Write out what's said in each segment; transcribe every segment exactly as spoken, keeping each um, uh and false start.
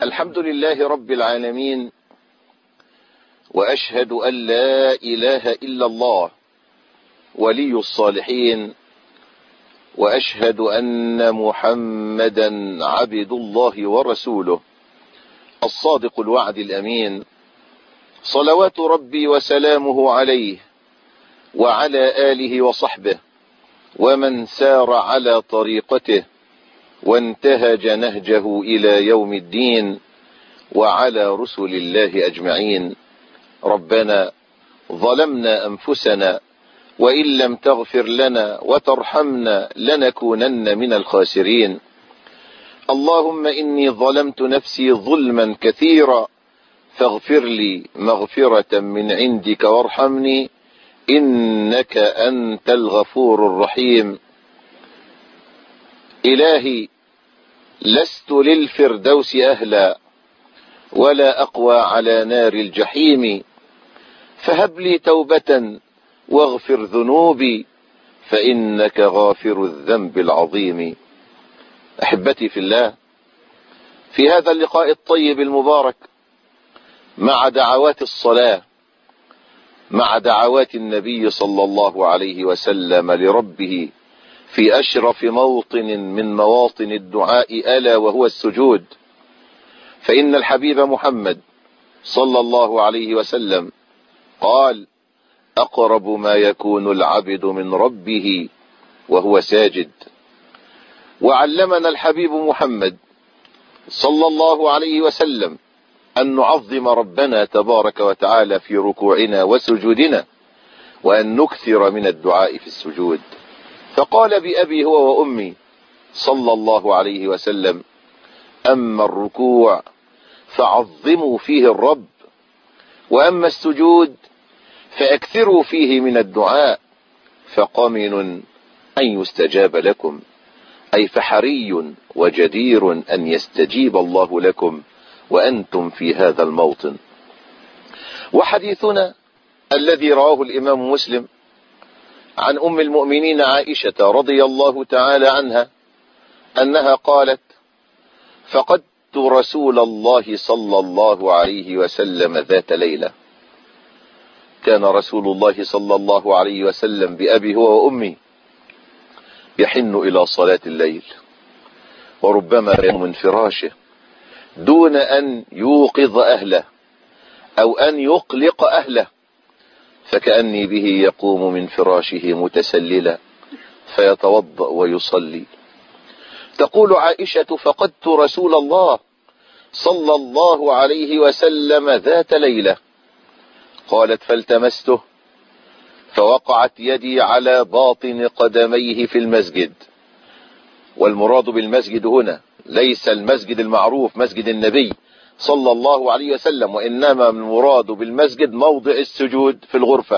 الحمد لله رب العالمين، وأشهد أن لا إله إلا الله ولي الصالحين، وأشهد أن محمدا عبد الله ورسوله الصادق الوعد الأمين، صلوات ربي وسلامه عليه وعلى آله وصحبه ومن سار على طريقته وانتهج نهجه إلى يوم الدين، وعلى رسل الله أجمعين. ربنا ظلمنا أنفسنا وإن لم تغفر لنا وترحمنا لنكونن من الخاسرين. اللهم إني ظلمت نفسي ظلما كثيرا فاغفر لي مغفرة من عندك وارحمني إنك أنت الغفور الرحيم. إلهي لست للفردوس أهلا ولا أقوى على نار الجحيم، فهب لي توبة واغفر ذنوبي فإنك غافر الذنب العظيم. أحبتي في الله، في هذا اللقاء الطيب المبارك مع دعوات الصلاة، مع دعوات النبي صلى الله عليه وسلم لربه في أشرف موطن من مواطن الدعاء ألا وهو السجود، فإن الحبيب محمد صلى الله عليه وسلم قال: أقرب ما يكون العبد من ربه وهو ساجد. وعلمنا الحبيب محمد صلى الله عليه وسلم أن نعظم ربنا تبارك وتعالى في ركوعنا وسجودنا، وأن نكثر من الدعاء في السجود، فقال بأبي هو وأمي صلى الله عليه وسلم: أما الركوع فعظموا فيه الرب، وأما السجود فأكثروا فيه من الدعاء، فقمن أن يستجاب لكم، أي فحري وجدير أن يستجيب الله لكم وأنتم في هذا الموطن. وحديثنا الذي رواه الإمام مسلم عن أم المؤمنين عائشة رضي الله تعالى عنها أنها قالت: فقدت رسول الله صلى الله عليه وسلم ذات ليلة. كان رسول الله صلى الله عليه وسلم بأبي هو وأمي يحن إلى صلاة الليل، وربما يقوم من فراشه دون أن يوقظ أهله أو أن يقلق أهله، فكأني به يقوم من فراشه متسللا فيتوضأ ويصلي. تقول عائشة: فقدت رسول الله صلى الله عليه وسلم ذات ليلة. قالت: فالتمسته فوقعت يدي على باطن قدميه في المسجد. والمراد بالمسجد هنا ليس المسجد المعروف مسجد النبي صلى الله عليه وسلم، وإنما المراد بالمسجد موضع السجود في الغرفة.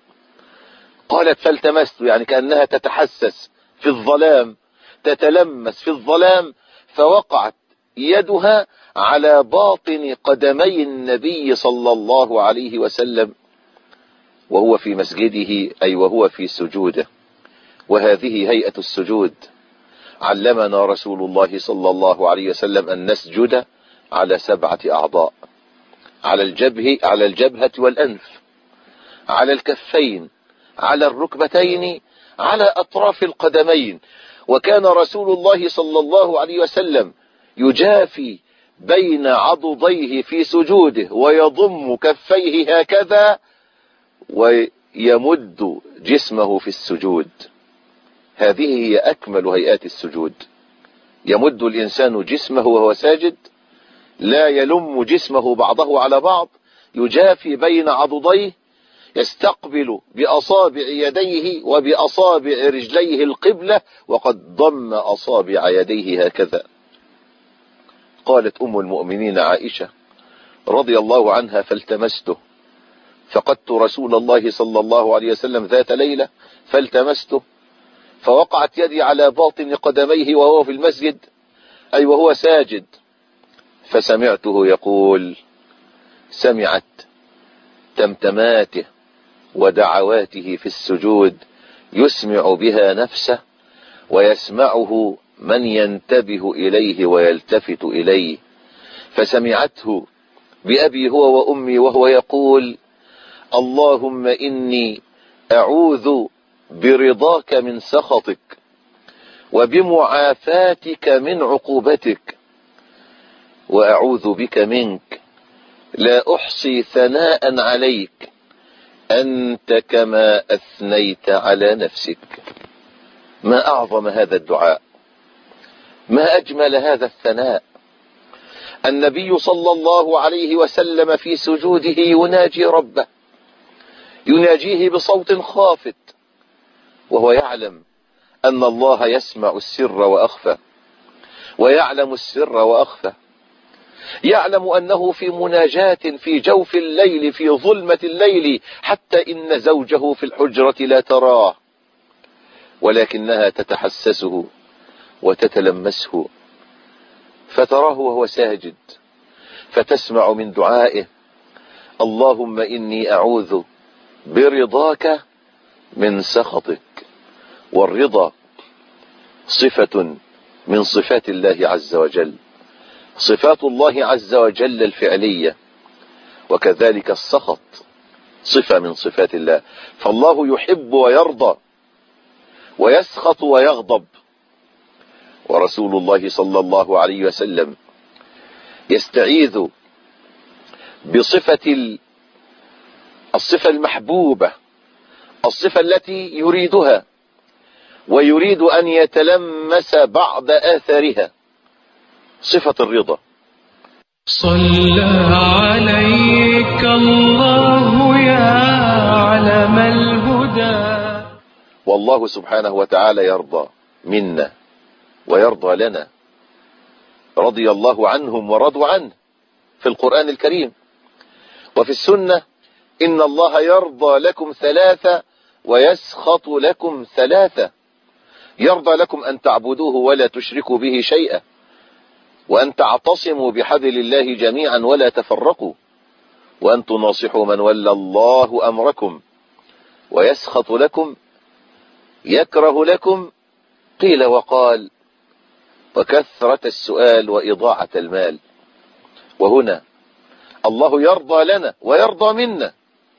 قالت: فالتمست، يعني كأنها تتحسس في الظلام، تتلمس في الظلام، فوقعت يدها على باطن قدمي النبي صلى الله عليه وسلم وهو في مسجده، أي وهو في سجوده. وهذه هيئة السجود. علمنا رسول الله صلى الله عليه وسلم أن نسجد على سبعة أعضاء: على الجبهة على الجبهة والأنف، على الكفين، على الركبتين، على أطراف القدمين. وكان رسول الله صلى الله عليه وسلم يجافي بين عضديه في سجوده ويضم كفيه هكذا ويمد جسمه في السجود. هذه هي أكمل هيئات السجود. يمد الإنسان جسمه وهو ساجد، لا يلم جسمه بعضه على بعض، يجافي بين عضديه، يستقبل بأصابع يديه وبأصابع رجليه القبلة، وقد ضم أصابع يديه هكذا. قالت أم المؤمنين عائشة رضي الله عنها: فالتمسته فقدت رسول الله صلى الله عليه وسلم ذات ليلة فالتمسته فوقعت يدي على باطن قدميه وهو في المسجد، أي وهو ساجد، فسمعته يقول، سمعت تمتماته ودعواته في السجود يسمع بها نفسه ويسمعه من ينتبه إليه ويلتفت إليه، فسمعته بأبي هو وأمي وهو يقول: اللهم إني أعوذ برضاك من سخطك وبمعافاتك من عقوبتك وأعوذ بك منك، لا أحصي ثناء عليك أنت كما أثنيت على نفسك. ما أعظم هذا الدعاء، ما أجمل هذا الثناء. النبي صلى الله عليه وسلم في سجوده يناجي ربه، يناجيه بصوت خافت، وهو يعلم أن الله يسمع السر وأخفى، ويعلم السر وأخفى، يعلم أنه في مناجاة في جوف الليل في ظلمة الليل، حتى إن زوجه في الحجرة لا تراه، ولكنها تتحسسه وتتلمسه، فتراه وهو ساجد، فتسمع من دعائه: اللهم إني أعوذ برضاك من سخطك. والرضا صفة من صفات الله عز وجل، صفات الله عز وجل الفعلية، وكذلك السخط صفة من صفات الله. فالله يحب ويرضى ويسخط ويغضب، ورسول الله صلى الله عليه وسلم يستعيذ بصفة الصفة المحبوبة، الصفة التي يريدها ويريد أن يتلمس بعض آثارها، صفة الرضا. صلى عليك الله يا علم الهدى. والله سبحانه وتعالى يرضى منا ويرضى لنا، رضي الله عنهم ورضوا عنه في القرآن الكريم، وفي السنة: إن الله يرضى لكم ثلاثة ويسخط لكم ثلاثة. يرضى لكم أن تعبدوه ولا تشركوا به شيئا، وأن تعتصموا بحبل الله جميعا ولا تفرقوا، وأن تناصحوا من ولى الله أمركم. ويسخط لكم، يكره لكم قيل وقال وكثرة السؤال وإضاعة المال. وهنا الله يرضى لنا ويرضى منا،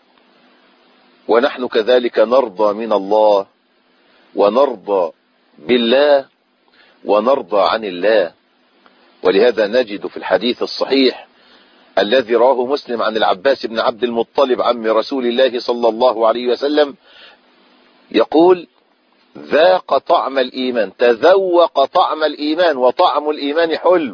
ونحن كذلك نرضى من الله ونرضى بالله ونرضى عن الله. ولهذا نجد في الحديث الصحيح الذي رواه مسلم عن العباس بن عبد المطلب عم رسول الله صلى الله عليه وسلم يقول: ذاق طعم الإيمان، تذوق طعم الإيمان، وطعم الإيمان حلو،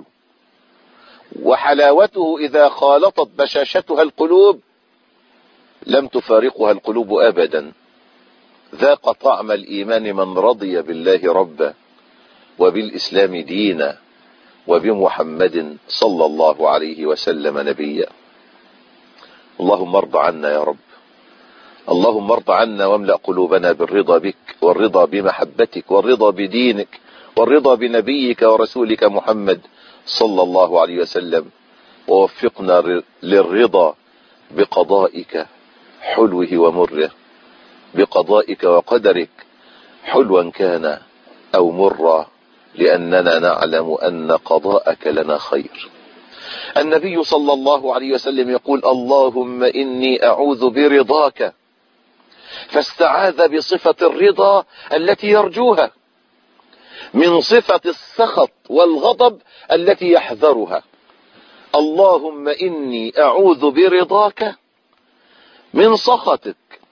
وحلاوته إذا خالطت بشاشتها القلوب لم تفارقها القلوب أبدا. ذاق طعم الإيمان من رضي بالله ربا وبالإسلام دينا وبمحمد صلى الله عليه وسلم نبيا. اللهم ارض عنا يا رب، اللهم ارض عنا واملأ قلوبنا بالرضا بك، والرضا بمحبتك، والرضا بدينك، والرضا بنبيك ورسولك محمد صلى الله عليه وسلم، ووفقنا للرضا بقضائك حلوه ومره، بقضائك وقدرك حلوا كان أو مرا، لأننا نعلم أن قضاءك لنا خير. النبي صلى الله عليه وسلم يقول: اللهم إني أعوذ برضاك، فاستعاذ بصفة الرضا التي يرجوها من صفة السخط والغضب التي يحذرها. اللهم إني أعوذ برضاك من سخطك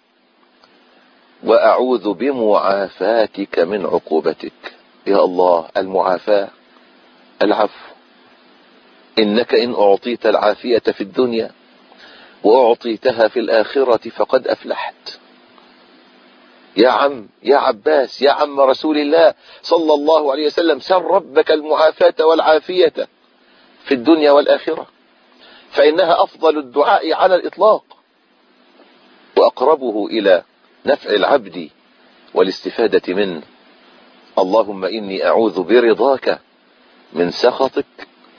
وأعوذ بمعافاتك من عقوبتك. يا الله، المعافاة العفو، إنك إن أعطيت العافية في الدنيا وأعطيتها في الآخرة فقد أفلحت. يا عم يا عباس يا عم رسول الله صلى الله عليه وسلم، سل ربك المعافاة والعافية في الدنيا والآخرة، فإنها أفضل الدعاء على الإطلاق وأقربه إلى نفع العبد والاستفادة منه. اللهم إني أعوذ برضاك من سخطك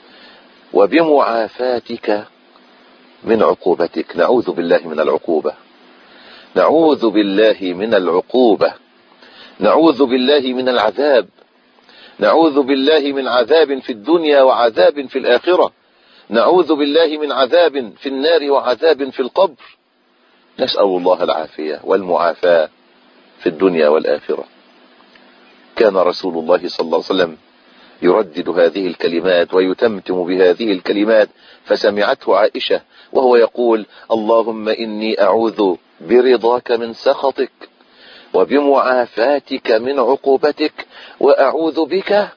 وبمعافاتك من عقوبتك. نعوذ بالله من العقوبة، نعوذ بالله من العقوبة، نعوذ بالله من العذاب، نعوذ بالله من عذاب في الدنيا وعذاب في الآخرة، نعوذ بالله من عذاب في النار وعذاب في القبر. نسأل الله العافية والمعافاة في الدنيا والآخرة. كان رسول الله صلى الله عليه وسلم يردد هذه الكلمات ويتمتم بهذه الكلمات، فسمعته عائشة وهو يقول: اللهم إني أعوذ برضاك من سخطك وبمعافاتك من عقوبتك وأعوذ بك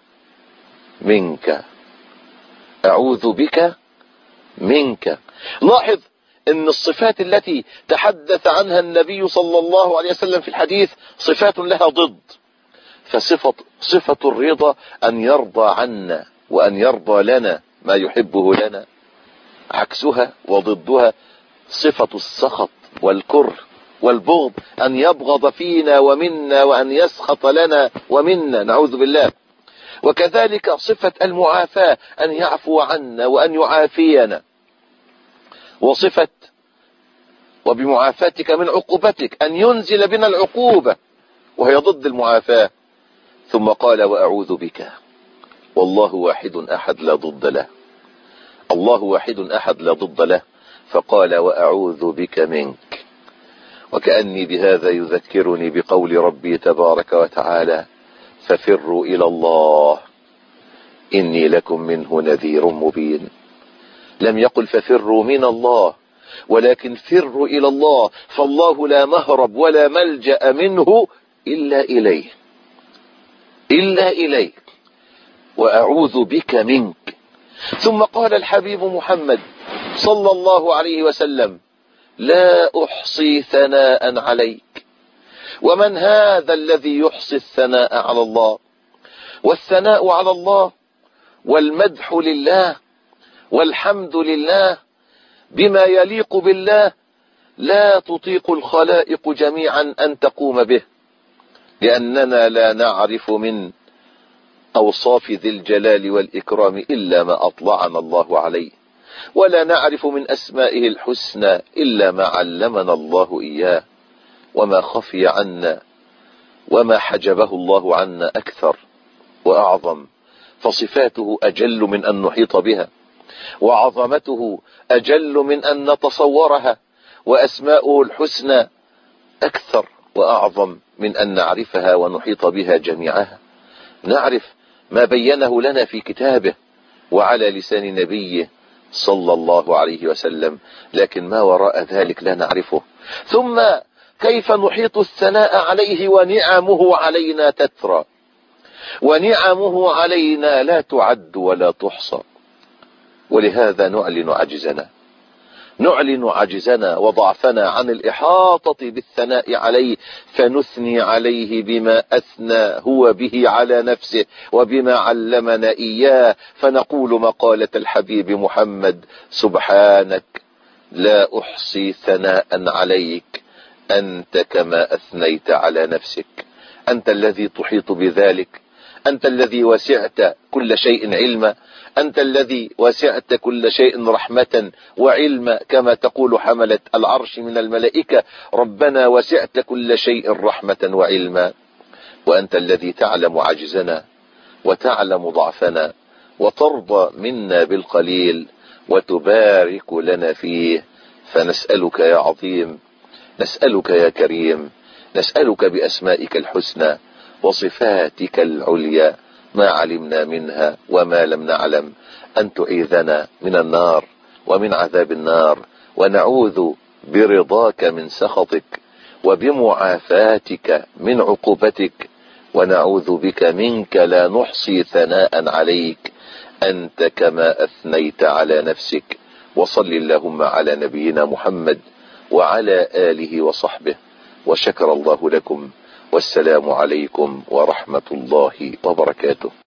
منك. أعوذ بك منك. لاحظ ان الصفات التي تحدث عنها النبي صلى الله عليه وسلم في الحديث صفات لها ضد. فصفة صفة الرضا أن يرضى عنا وأن يرضى لنا ما يحبه لنا، عكسها وضدها صفة السخط والكره والبغض، أن يبغض فينا ومنا وأن يسخط لنا ومنا، نعوذ بالله. وكذلك صفة المعافاة أن يعفو عنا وأن يعافينا، وصفة وبمعافاتك من عقوبتك أن ينزل بنا العقوبة وهي ضد المعافاة. ثم قال: وأعوذ بك. والله واحد أحد لا ضد له، الله واحد أحد لا ضد له، فقال: وأعوذ بك منك. وكأني بهذا يذكرني بقول ربي تبارك وتعالى: ففروا إلى الله إني لكم منه نذير مبين. لم يقل ففروا من الله، ولكن فروا إلى الله، فالله لا مهرب ولا ملجأ منه إلا إليه إلا إليه. وأعوذ بك منك. ثم قال الحبيب محمد صلى الله عليه وسلم: لا أحصي ثناء عليك. ومن هذا الذي يحصي الثناء على الله؟ والثناء على الله والمدح لله والحمد لله بما يليق بالله لا تطيق الخلائق جميعا أن تقوم به، لأننا لا نعرف من أوصاف ذي الجلال والإكرام إلا ما أطلعنا الله عليه، ولا نعرف من أسمائه الحسنى إلا ما علمنا الله إياه، وما خفي عنا وما حجبه الله عنا أكثر وأعظم. فصفاته أجل من أن نحيط بها، وعظمته أجل من أن نتصورها، وأسماؤه الحسنى أكثر وأعظم من أن نعرفها ونحيط بها جميعها. نعرف ما بينه لنا في كتابه وعلى لسان نبيه صلى الله عليه وسلم، لكن ما وراء ذلك لا نعرفه. ثم كيف نحيط الثناء عليه ونعمه علينا تترى، ونعمه علينا لا تعد ولا تحصى. ولهذا نعلن عجزنا نعلن عجزنا وضعفنا عن الإحاطة بالثناء عليه، فنثني عليه بما أثنى هو به على نفسه وبما علمنا إياه، فنقول مقالة الحبيب محمد: سبحانك لا أحصي ثناء عليك أنت كما أثنيت على نفسك. أنت الذي تحيط بذلك، أنت الذي وسعت كل شيء علما، أنت الذي وسعت كل شيء رحمة وعلما، كما تقول حملة العرش من الملائكة: ربنا وسعت كل شيء رحمة وعلما. وأنت الذي تعلم عجزنا وتعلم ضعفنا وترضى منا بالقليل وتبارك لنا فيه. فنسألك يا عظيم، نسألك يا كريم، نسألك بأسمائك الحسنى وصفاتك العليا ما علمنا منها وما لم نعلم، أن تعيذنا من النار ومن عذاب النار، ونعوذ برضاك من سخطك وبمعافاتك من عقوبتك، ونعوذ بك منك لا نحصي ثناء عليك أنت كما أثنيت على نفسك. وصل اللهم على نبينا محمد وعلى آله وصحبه، وشكر الله لكم، والسلام عليكم ورحمة الله وبركاته.